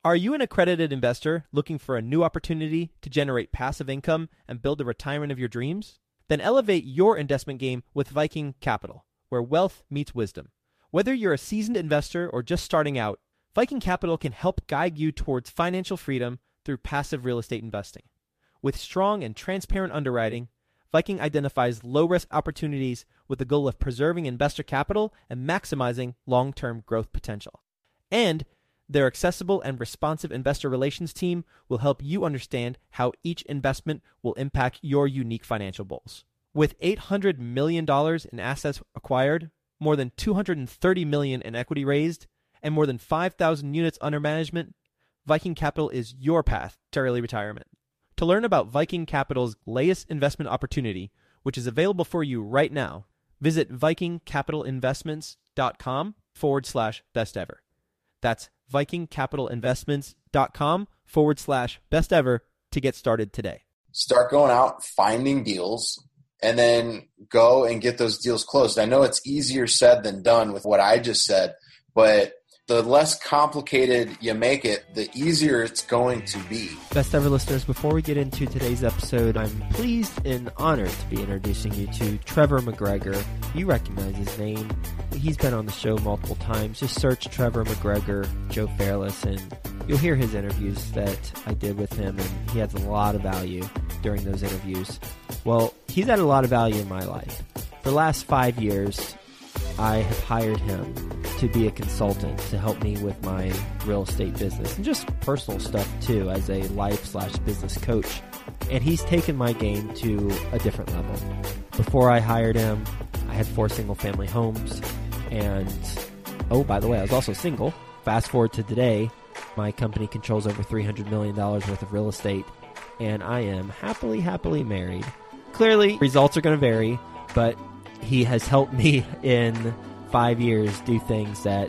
Are you an accredited investor looking for a new opportunity to generate passive income and build the retirement of your dreams? Then elevate your investment game with Viking Capital, where wealth meets wisdom. Whether you're a seasoned investor or just starting out, Viking Capital can help guide you towards financial freedom through passive real estate investing. With strong and transparent underwriting, Viking identifies low-risk opportunities with the goal of preserving investor capital and maximizing long-term growth potential. And their accessible and responsive investor relations team will help you understand how each investment will impact your unique financial goals. With $800 million in assets acquired, more than $230 million in equity raised, and more than 5,000 units under management, Viking Capital is your path to early retirement. To learn about Viking Capital's latest investment opportunity, which is available for you right now, visit vikingcapitalinvestments.com/best ever. That's vikingcapitalinvestments.com/best ever to get started today. Start going out, finding deals, and then go and get those deals closed. I know it's easier said than done with what I just said, but the less complicated you make it, the easier it's going to be. Best ever listeners, before we get into today's episode, I'm pleased and honored to be introducing you to Trevor McGregor. You recognize his name. He's been on the show multiple times. Just search Trevor McGregor, Joe Fairless, and you'll hear his interviews that I did with him, and he adds a lot of value during those interviews. Well, he's added a lot of value in my life. For the last 5 years, I have hired him to be a consultant to help me with my real estate business and just personal stuff too as a life/business coach. And he's taken my game to a different level. Before I hired him, I had 4 single-family homes. And, oh, by the way, I was also single. Fast forward to today, my company controls over $300 million worth of real estate. And I am happily married. Clearly, results are going to vary, but he has helped me in 5 years do things that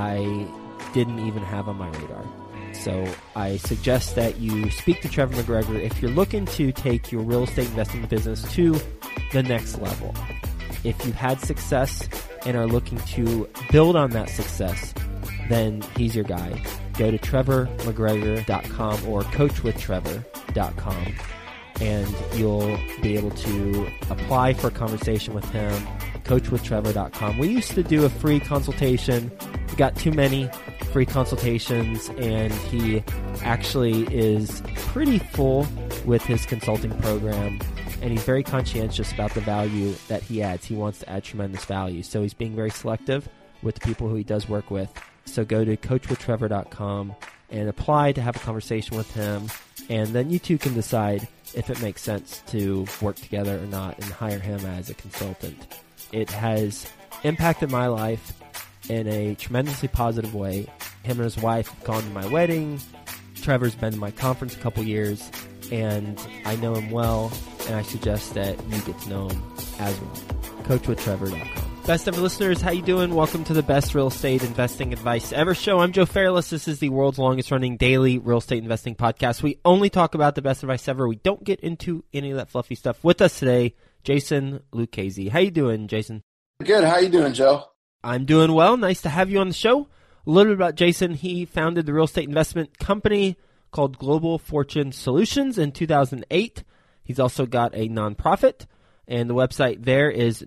I didn't even have on my radar. So I suggest that you speak to Trevor McGregor if you're looking to take your real estate investing business to the next level. If you've had success and are looking to build on that success, then he's your guy. Go to trevormcgregor.com or coachwithtrevor.com. and you'll be able to apply for a conversation with him, coachwithtrevor.com. We used to do a free consultation. We got too many free consultations, and he actually is pretty full with his consulting program, and he's very conscientious about the value that he adds. He wants to add tremendous value, so he's being very selective with the people who he does work with. So go to coachwithtrevor.com and apply to have a conversation with him, and then you two can decide if it makes sense to work together or not and hire him as a consultant. It has impacted my life in a tremendously positive way. Him and his wife have gone to my wedding. Trevor's been to my conference a couple years, and I know him well, and I suggest that you get to know him as well. coachwithtrevor.com. Best ever listeners, how you doing? Welcome to the best real estate investing advice ever show. I'm Joe Fairless. This is the world's longest running daily real estate investing podcast. We only talk about the best advice ever. We don't get into any of that fluffy stuff. With us today, Jason Lucchese. How you doing, Jason? Good. How you doing, Joe? I'm doing well. Nice to have you on the show. A little bit about Jason. He founded the real estate investment company called Global Fortune Solutions in 2008. He's also got a nonprofit, and the website there is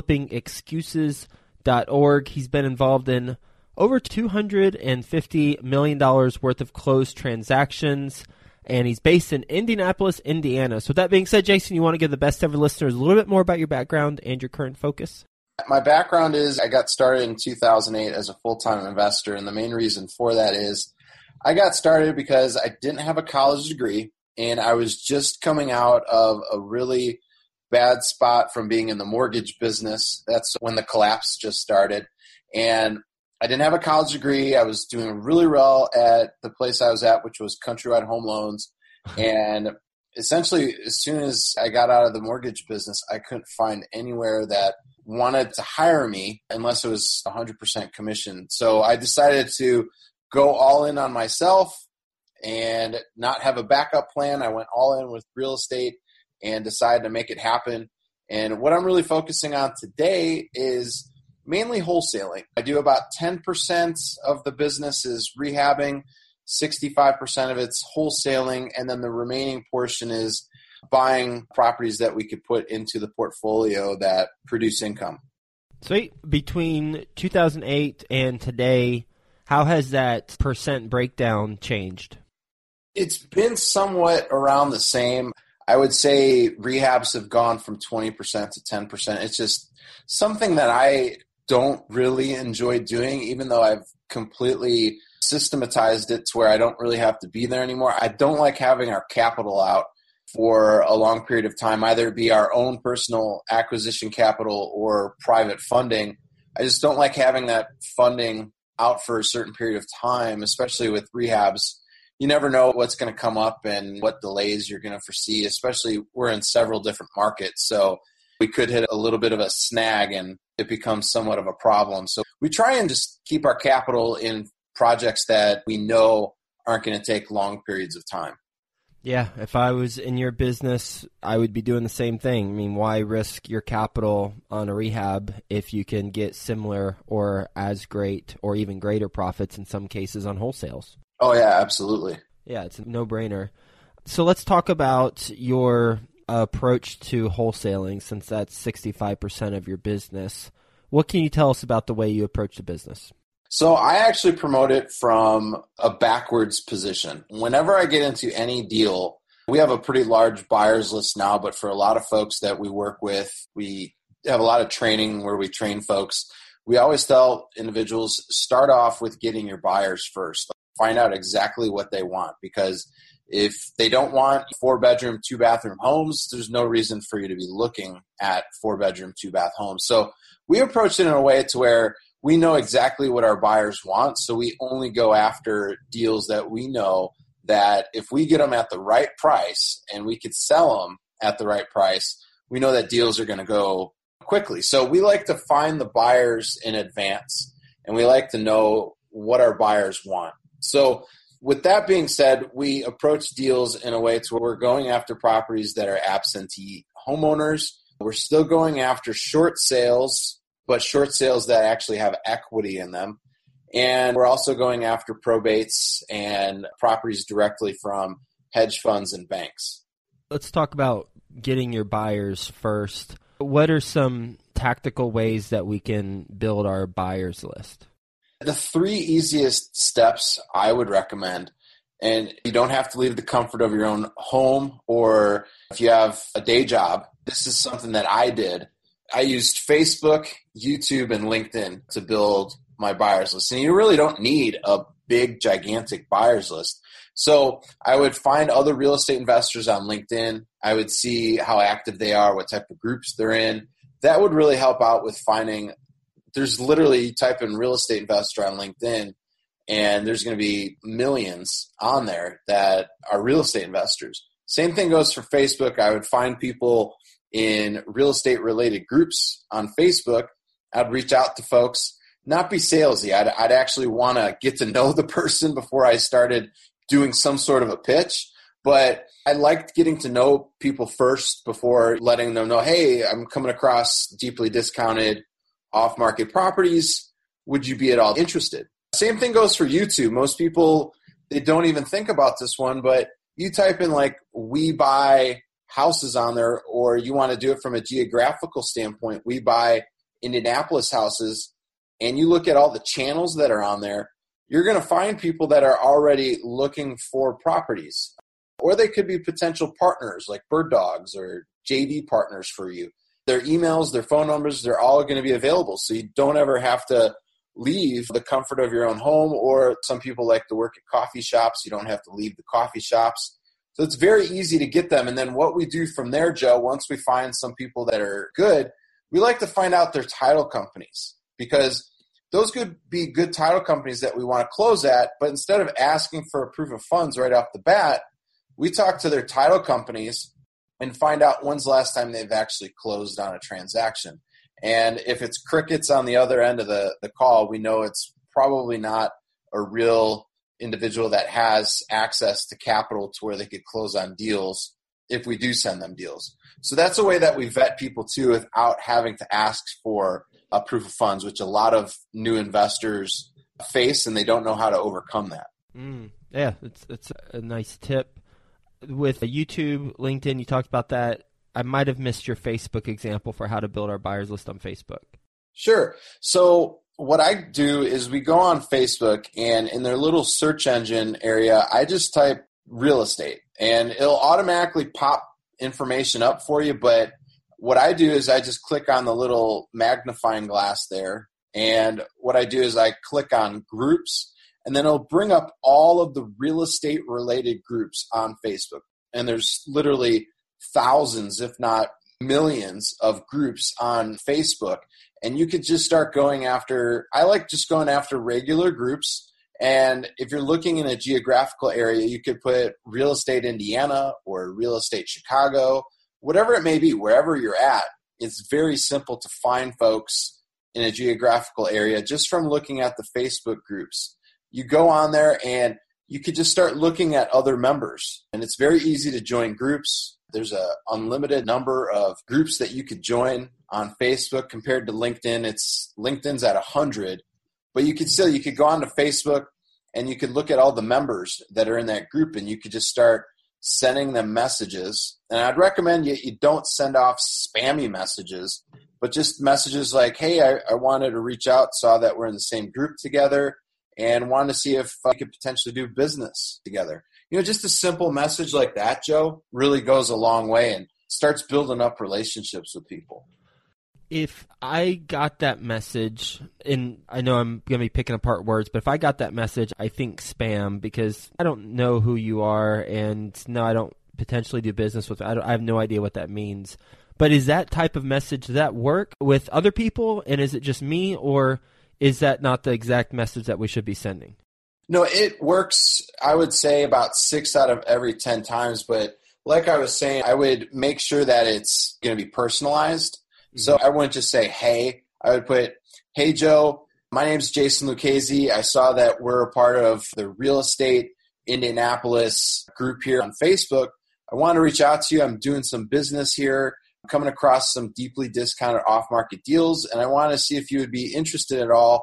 noflippingexcuses.org. He's been involved in over $250 million worth of closed transactions, and he's based in Indianapolis, Indiana. So with that being said, Jason, you want to give the best ever listeners a little bit more about your background and your current focus? My background is I got started in 2008 as a full-time investor, and the main reason for that is I got started because I didn't have a college degree, and I was just coming out of a really bad spot from being in the mortgage business. That's when the collapse just started. And I didn't have a college degree. I was doing really well at the place I was at, which was Countrywide Home Loans. And essentially, as soon as I got out of the mortgage business, I couldn't find anywhere that wanted to hire me unless it was 100% commission. So I decided to go all in on myself and not have a backup plan. I went all in with real estate and decided to make it happen. And what I'm really focusing on today is mainly wholesaling. I do about 10% of the business is rehabbing, 65% of it's wholesaling, and then the remaining portion is buying properties that we could put into the portfolio that produce income. So between 2008 and today, how has that percent breakdown changed? It's been somewhat around the same. I would say rehabs have gone from 20% to 10%. It's just something that I don't really enjoy doing, even though I've completely systematized it to where I don't really have to be there anymore. I don't like having our capital out for a long period of time, either be our own personal acquisition capital or private funding. I just don't like having that funding out for a certain period of time, especially with rehabs. You never know what's going to come up and what delays you're going to foresee, especially we're in several different markets. So we could hit a little bit of a snag and it becomes somewhat of a problem. So we try and just keep our capital in projects that we know aren't going to take long periods of time. Yeah, if I was in your business, I would be doing the same thing. I mean, why risk your capital on a rehab if you can get similar or as great or even greater profits in some cases on wholesales? Oh, yeah, absolutely. Yeah, it's a no-brainer. So let's talk about your approach to wholesaling, since that's 65% of your business. What can you tell us about the way you approach the business? So I actually promote it from a backwards position. Whenever I get into any deal, we have a pretty large buyers list now, but for a lot of folks that we work with, we have a lot of training where we train folks. We always tell individuals, start off with getting your buyers first. Find out exactly what they want, because if they don't want 4-bedroom, 2-bathroom homes, there's no reason for you to be looking at 4-bedroom, 2-bath homes. So we approach it in a way to where we know exactly what our buyers want, so we only go after deals that we know that if we get them at the right price and we could sell them at the right price, we know that deals are going to go quickly. So we like to find the buyers in advance, and we like to know what our buyers want. So with that being said, we approach deals in a way to where we're going after properties that are absentee homeowners. We're still going after short sales, but short sales that actually have equity in them. And we're also going after probates and properties directly from hedge funds and banks. Let's talk about getting your buyers first. What are some tactical ways that we can build our buyers list? The 3 easiest steps I would recommend, and you don't have to leave the comfort of your own home, or if you have a day job, this is something that I did. I used Facebook, YouTube, and LinkedIn to build my buyers list. And you really don't need a big, gigantic buyers list. So I would find other real estate investors on LinkedIn. I would see how active they are, what type of groups they're in. That would really help out with finding. There's literally, you type in real estate investor on LinkedIn, and there's going to be millions on there that are real estate investors. Same thing goes for Facebook. I would find people in real estate related groups on Facebook. I'd reach out to folks, not be salesy. I'd actually want to get to know the person before I started doing some sort of a pitch. But I liked getting to know people first before letting them know, hey, I'm coming across deeply discounted off-market properties. Would you be at all interested? Same thing goes for YouTube. Most people, they don't even think about this one, but you type in like we buy houses on there, or you want to do it from a geographical standpoint, we buy Indianapolis houses, and you look at all the channels that are on there, you're going to find people that are already looking for properties. Or they could be potential partners like Bird Dogs or JV partners for you. Their emails, their phone numbers, they're all going to be available. So you don't ever have to leave the comfort of your own home, or some people like to work at coffee shops. You don't have to leave the coffee shops. So it's very easy to get them. And then what we do from there, Joe, once we find some people that are good, we like to find out their title companies, because those could be good title companies that we want to close at. But instead of asking for a proof of funds right off the bat, we talk to their title companies and find out when's the last time they've actually closed on a transaction. And if it's crickets on the other end of the call, we know it's probably not a real individual that has access to capital to where they could close on deals if we do send them deals. So that's a way that we vet people too, without having to ask for a proof of funds, which a lot of new investors face, and they don't know how to overcome that. Yeah, it's a nice tip. With YouTube, LinkedIn, you talked about that. I might have missed your Facebook example for how to build our buyers list on Facebook. Sure. So what I do is we go on Facebook, and in their little search engine area, I just type real estate, and it'll automatically pop information up for you. But what I do is I just click on the little magnifying glass there, and what I do is I click on groups, and then it'll bring up all of the real estate related groups on Facebook. And there's literally thousands, if not millions, of groups on Facebook. And you could just start going after, I like just going after regular groups. And if you're looking in a geographical area, you could put real estate Indiana or real estate Chicago, whatever it may be, wherever you're at. It's very simple to find folks in a geographical area just from looking at the Facebook groups. You go on there and you could just start looking at other members. And it's very easy to join groups. There's an unlimited number of groups that you could join on Facebook compared to LinkedIn. LinkedIn's at 100. But you could go on to Facebook and you could look at all the members that are in that group, and you could just start sending them messages. And I'd recommend you don't send off spammy messages, but just messages like, hey, I wanted to reach out, saw that we're in the same group together, and wanted to see if I could potentially do business together. Just a simple message like that, Joe, really goes a long way and starts building up relationships with people. If I got that message, and I know I'm going to be picking apart words, but if I got that message, I think spam, because I don't know who you are, and no, I don't potentially do business with. I have no idea what that means. But is that type of message, does that work with other people, and is it just me, or is that not the exact message that we should be sending? No, it works, I would say, about 6 out of every 10 times. But like I was saying, I would make sure that it's going to be personalized. Mm-hmm. So I wouldn't just say, hey. I would put, hey, Joe, my name's Jason Lucchese. I saw that we're a part of the Real Estate Indianapolis group here on Facebook. I want to reach out to you. I'm doing some business here. I'm coming across some deeply discounted off-market deals, and I want to see if you would be interested at all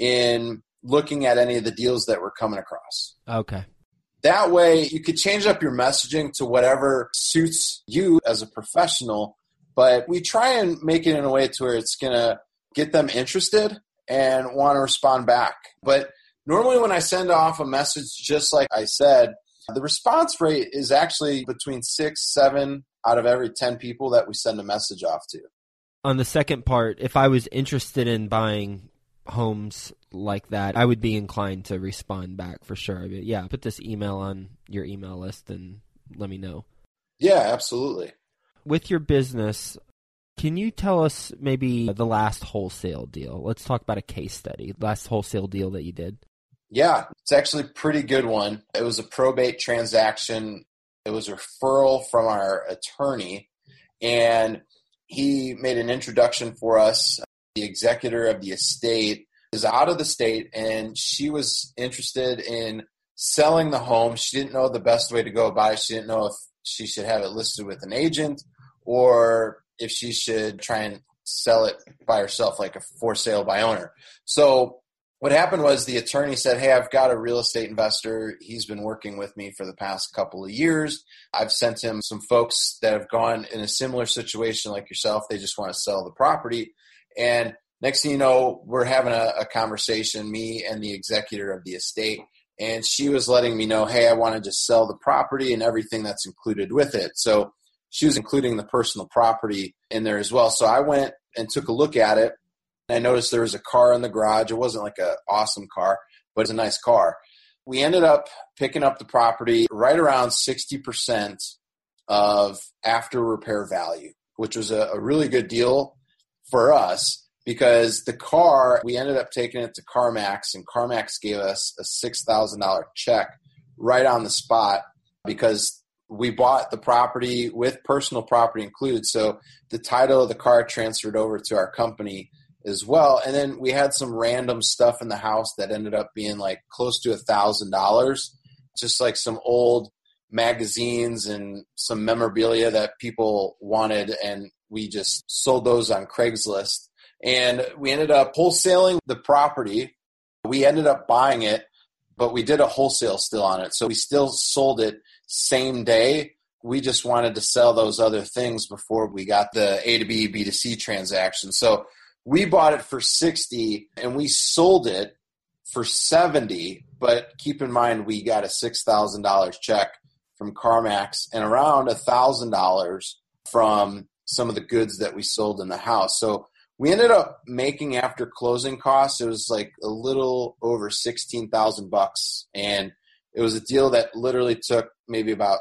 in looking at any of the deals that we're coming across. Okay. That way, you could change up your messaging to whatever suits you as a professional, but we try and make it in a way to where it's going to get them interested and want to respond back. But normally when I send off a message, just like I said, the response rate is actually between 6, 7 out of every 10 people that we send a message off to. On the second part, if I was interested in buying homes like that, I would be inclined to respond back for sure. Yeah, put this email on your email list and let me know. Yeah, absolutely. With your business, can you tell us maybe the last wholesale deal? Let's talk about a case study. Last wholesale deal that you did. Yeah, it's actually a pretty good one. It was a probate transaction. It was a referral from our attorney, and he made an introduction for us. The executor of the estate is out of the state, and she was interested in selling the home. She didn't know the best way to go about it. She didn't know if she should have it listed with an agent or if she should try and sell it by herself, like a for sale by owner. So what happened was the attorney said, hey, I've got a real estate investor. He's been working with me for the past couple of years. I've sent him some folks that have gone in a similar situation like yourself. They just want to sell the property. And next thing you know, we're having a conversation, me and the executor of the estate. And she was letting me know, hey, I want to just sell the property and everything that's included with it. So she was including the personal property in there as well. So I went and took a look at it. I noticed there was a car in the garage. It wasn't like an awesome car, but it's a nice car. We ended up picking up the property right around 60% of after repair value, which was a really good deal for us because the car, we ended up taking it to CarMax, and CarMax gave us a $6,000 check right on the spot because we bought the property with personal property included. So the title of the car transferred over to our company as well. And then we had some random stuff in the house that ended up being like close to $1,000, just like some old magazines and some memorabilia that people wanted. And we just sold those on Craigslist. And we ended up wholesaling the property. We ended up buying it, but we did a wholesale still on it. So we still sold it same day. We just wanted to sell those other things before we got the A to B, B to C transaction. So we bought it for 60 and we sold it for 70, but keep in mind we got a $6,000 check from CarMax and around $1,000 from some of the goods that we sold in the house. So we ended up making, after closing costs, it was like a little over $16,000, and it was a deal that literally took maybe about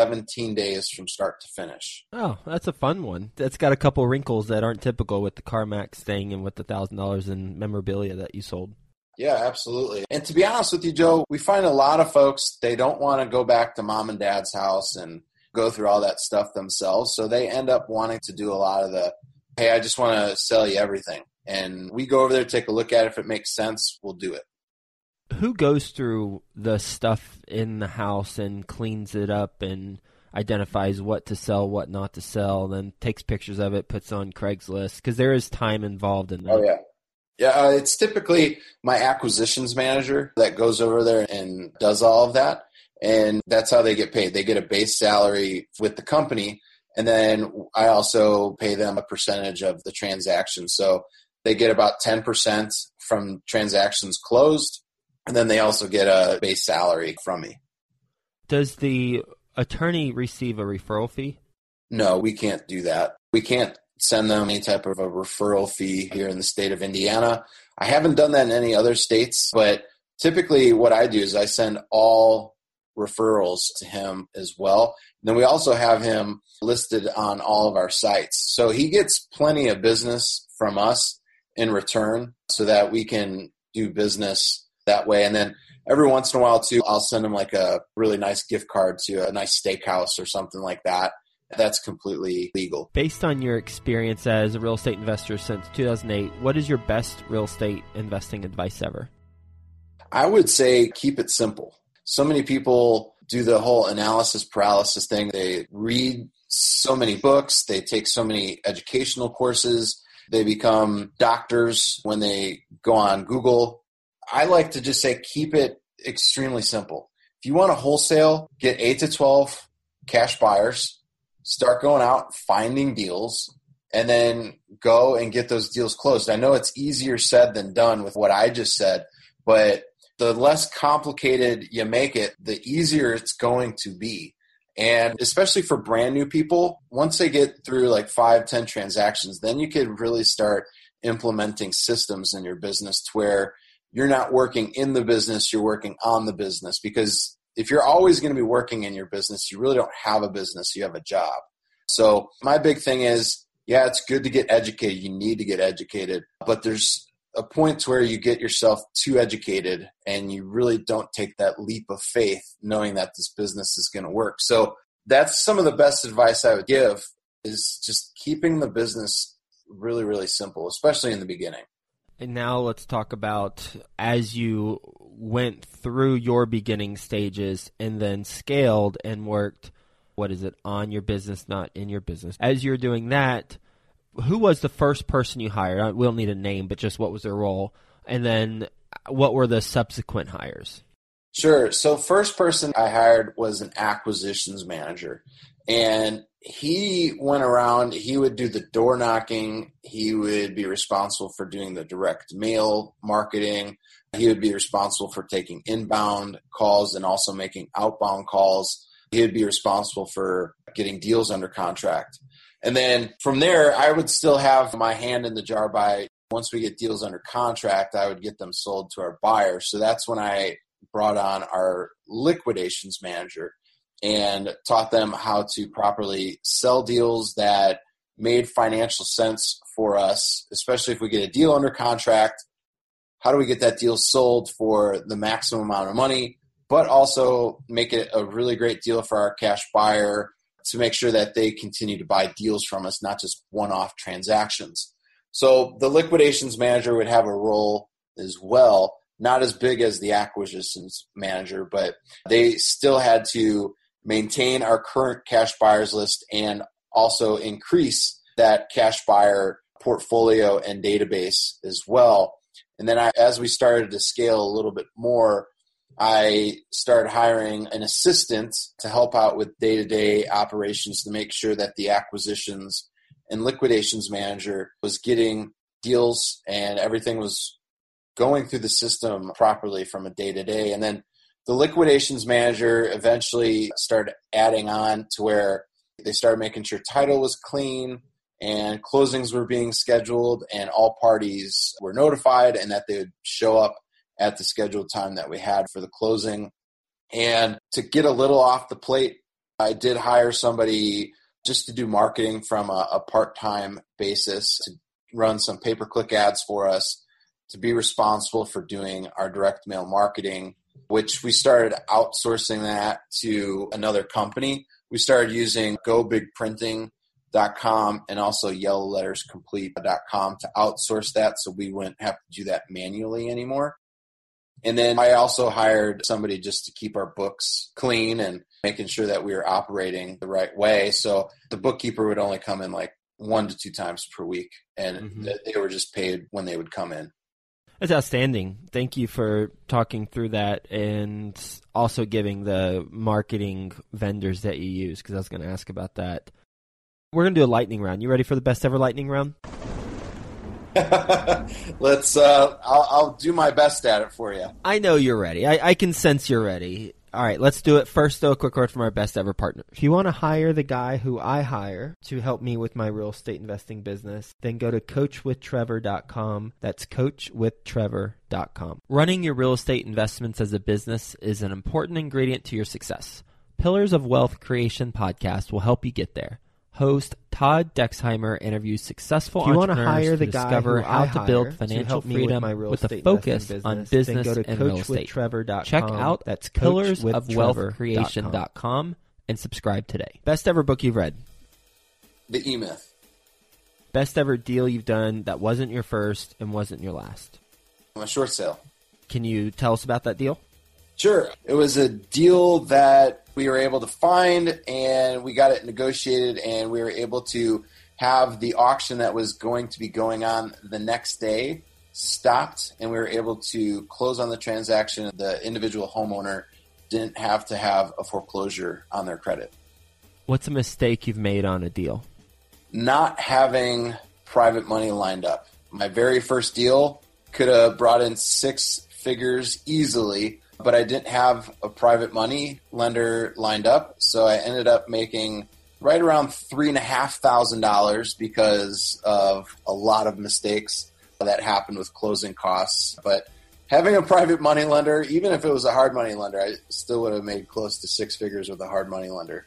17 days from start to finish. Oh, that's a fun one. That's got a couple wrinkles that aren't typical with the CarMax thing and with the $1,000 in memorabilia that you sold. Yeah, absolutely. And to be honest with you, Joe, we find a lot of folks, they don't want to go back to mom and dad's house and go through all that stuff themselves. So they end up wanting to do a lot of the, hey, I just want to sell you everything. And we go over there, take a look at it. If it makes sense, we'll do it. Who goes through the stuff in the house and cleans it up and identifies what to sell, what not to sell, then takes pictures of it, puts on Craigslist? Because there is time involved in that. Oh, yeah. Yeah, it's typically my acquisitions manager that goes over there and does all of that. And that's how they get paid. They get a base salary with the company, and then I also pay them a percentage of the transaction. So they get about 10% from transactions closed, and then they also get a base salary from me. Does the attorney receive a referral fee? No, we can't do that. We can't send them any type of a referral fee here in the state of Indiana. I haven't done that in any other states, but typically what I do is I send all referrals to him as well. And then we also have him listed on all of our sites. So he gets plenty of business from us in return so that we can do business that way. And then every once in a while too, I'll send him like a really nice gift card to a nice steakhouse or something like that. That's completely legal. Based on your experience as a real estate investor since 2008, what is your best real estate investing advice ever? I would say keep it simple. So many people do the whole analysis paralysis thing. They read so many books. They take so many educational courses. They become doctors when they go on Google. I like to just say keep it extremely simple. If you want to wholesale, get 8 to 12 cash buyers. Start going out, finding deals, and then go and get those deals closed. I know it's easier said than done with what I just said, but the less complicated you make it, the easier it's going to be. And especially for brand new people, once they get through like 5-10 transactions, then you could really start implementing systems in your business to where you're not working in the business, you're working on the business. Because if you're always going to be working in your business, you really don't have a business, you have a job. So my big thing is, yeah, it's good to get educated. You need to get educated. But there's a point to where you get yourself too educated and you really don't take that leap of faith knowing that this business is going to work. So that's some of the best advice I would give, is just keeping the business really, really simple, especially in the beginning. And now let's talk about, as you went through your beginning stages and then scaled and worked, on your business, not in your business. As you're doing that, who was the first person you hired? We don't need a name, but just what was their role? And then what were the subsequent hires? Sure. So first person I hired was an acquisitions manager. And he went around, he would do the door knocking. He would be responsible for doing the direct mail marketing. He would be responsible for taking inbound calls and also making outbound calls. He would be responsible for getting deals under contract. And then from there, I would still have my hand in the jar by, once we get deals under contract, I would get them sold to our buyers. So that's when I brought on our liquidations manager and taught them how to properly sell deals that made financial sense for us, especially if we get a deal under contract. How do we get that deal sold for the maximum amount of money, but also make it a really great deal for our cash buyer to make sure that they continue to buy deals from us, not just one-off transactions. So the liquidations manager would have a role as well, not as big as the acquisitions manager, but they still had to maintain our current cash buyers list and also increase that cash buyer portfolio and database as well. And then as we started to scale a little bit more, I started hiring an assistant to help out with day-to-day operations to make sure that the acquisitions and liquidations manager was getting deals and everything was going through the system properly from a day-to-day. And then the liquidations manager eventually started adding on to where they started making sure title was clean and closings were being scheduled and all parties were notified and that they would show up at the scheduled time that we had for the closing. And to get a little off the plate, I did hire somebody just to do marketing from a part-time basis, to run some pay-per-click ads for us, to be responsible for doing our direct mail marketing, which we started outsourcing that to another company. We started using GoBigPrinting.com and also YellowLettersComplete.com to outsource that so we wouldn't have to do that manually anymore. And then I also hired somebody just to keep our books clean and making sure that we were operating the right way. So the bookkeeper would only come in like 1 to 2 times per week, and they were just paid when they would come in. That's outstanding. Thank you for talking through that and also giving the marketing vendors that you use, because I was going to ask about that. We're going to do a lightning round. You ready for the best ever lightning round? I'll do my best at it for you. I know you're ready. I can sense you're ready. All right, let's do it. First, though, a quick word from our best ever partner. If you want to hire the guy who I hire to help me with my real estate investing business, then go to coachwithtrevor.com. That's coachwithtrevor.com. Running your real estate investments as a business is an important ingredient to your success. Pillars of Wealth Creation podcast will help you get there. Host Todd Dexheimer interviews successful entrepreneurs to discover how to build financial freedom with a focus on business and real estate. Check out that's pillarsofwealthcreation.com and subscribe today. Best ever book you've read? The E-Myth. Best ever deal you've done that wasn't your first and wasn't your last? A short sale. Can you tell us about that deal? Sure. It was a deal that we were able to find, and we got it negotiated, and we were able to have the auction that was going to be going on the next day stopped, and we were able to close on the transaction. The individual homeowner didn't have to have a foreclosure on their credit. What's a mistake you've made on a deal? Not having private money lined up. My very first deal could have brought in 6 figures easily, but I didn't have a private money lender lined up, so I ended up making right around $3,500 because of a lot of mistakes that happened with closing costs. But having a private money lender, even if it was a hard money lender, I still would have made close to 6 figures with a hard money lender.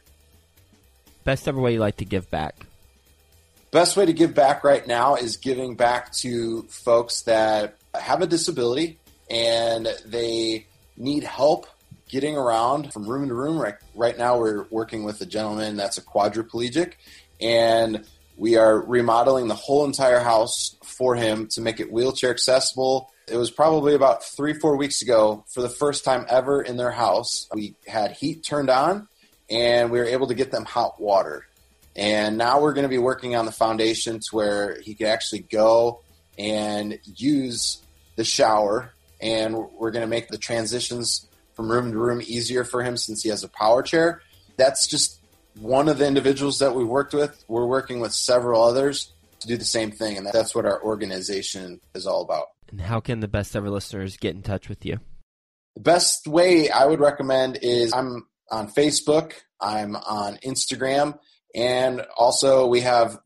Best ever way you like to give back? Best way to give back right now is giving back to folks that have a disability and they need help getting around from room to room. Right now we're working with a gentleman that's a quadriplegic, and we are remodeling the whole entire house for him to make it wheelchair accessible. It was probably about 3-4 weeks ago, for the first time ever in their house, we had heat turned on and we were able to get them hot water. And now we're going to be working on the foundation to where he can actually go and use the shower, and we're going to make the transitions from room to room easier for him since he has a power chair. That's just one of the individuals that we worked with. We're working with several others to do the same thing, and that's what our organization is all about. And how can the best ever listeners get in touch with you? The best way I would recommend is I'm on Facebook, I'm on Instagram, and also we have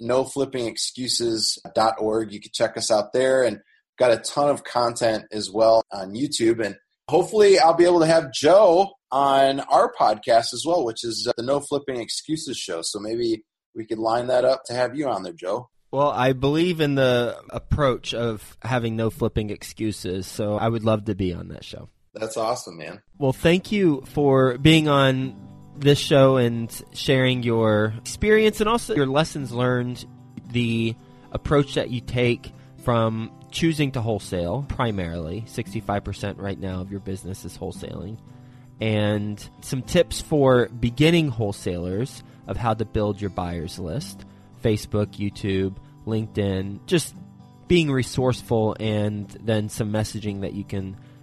noflippingexcuses.org. You can check us out there, and got a ton of content as well on YouTube. And hopefully I'll be able to have Joe on our podcast as well, which is the No Flipping Excuses show. So maybe we could line that up to have you on there, Joe. Well, I believe in the approach of having no flipping excuses, so I would love to be on that show. That's awesome, man. Well, thank you for being on this show and sharing your experience and also your lessons learned, the approach that you take from choosing to wholesale primarily. 65% right now of your business is wholesaling. And some tips for beginning wholesalers of how to build your buyers list. Facebook, YouTube, LinkedIn, just being resourceful, and then some messaging that you can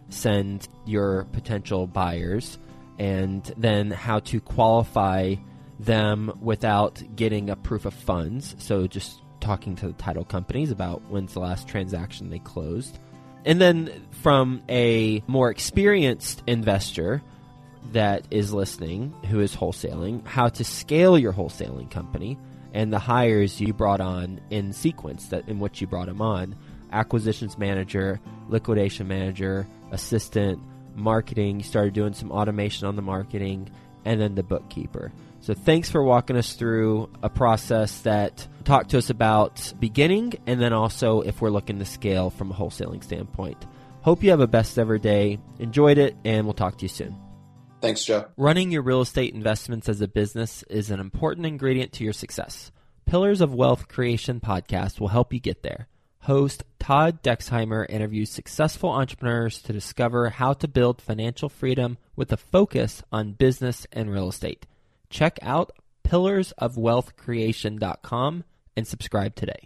send your potential buyers, and then how to qualify them without getting a proof of funds. So just talking to the title companies about when's the last transaction they closed. And then from a more experienced investor that is listening, who is wholesaling, how to scale your wholesaling company and the hires you brought on in sequence that in which you brought them on. Acquisitions manager, liquidation manager, assistant, marketing. You started doing some automation on the marketing, and then the bookkeeper. So thanks for walking us through a process that talked to us about beginning, and then also if we're looking to scale from a wholesaling standpoint. Hope you have a best ever day. Enjoyed it, and we'll talk to you soon. Thanks, Joe. Running your real estate investments as a business is an important ingredient to your success. Pillars of Wealth Creation podcast will help you get there. Host Todd Dexheimer interviews successful entrepreneurs to discover how to build financial freedom with a focus on business and real estate. Check out pillarsofwealthcreation.com and subscribe today.